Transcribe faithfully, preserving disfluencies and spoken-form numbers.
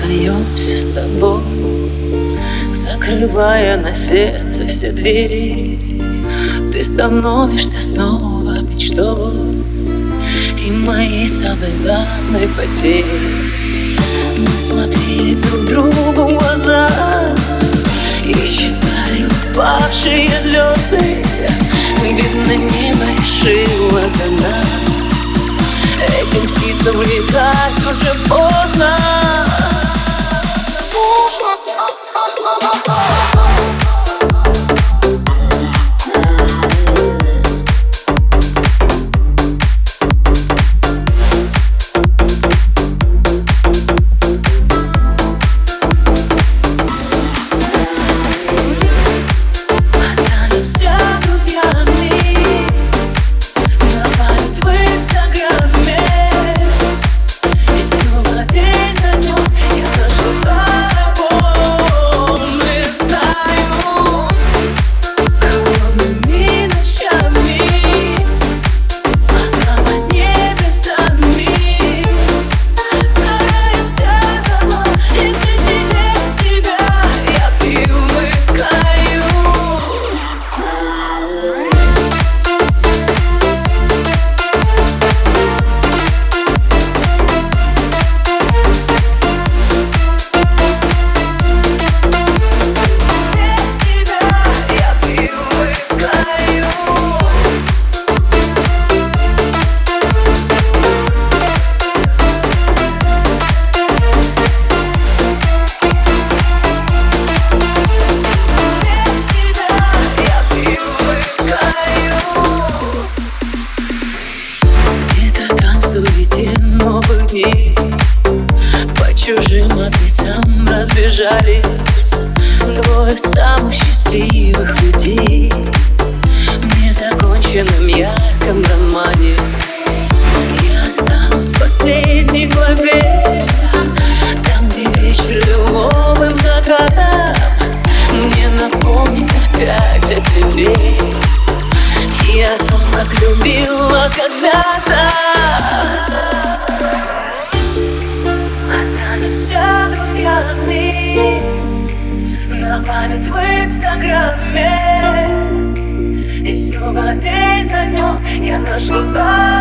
остаемся с тобой, закрывая на сердце все двери. Ты становишься снова мечтой и моей самой главной потерей. Мы смотрели друг другу в глаза и считали упавшие звезды. Видно, небо решило за нас, этим птицам летать уже поздно. Новых дней по чужим адресам разбежались двое самых счастливых людей в незаконченном ярком романе. Я останусь в последней главе, там, где вечер лиловым закатом мне напомнит опять о тебе и о том, как любила когда-то. Останемся друзьями на память в инстаграме, и снова день за днем я нашу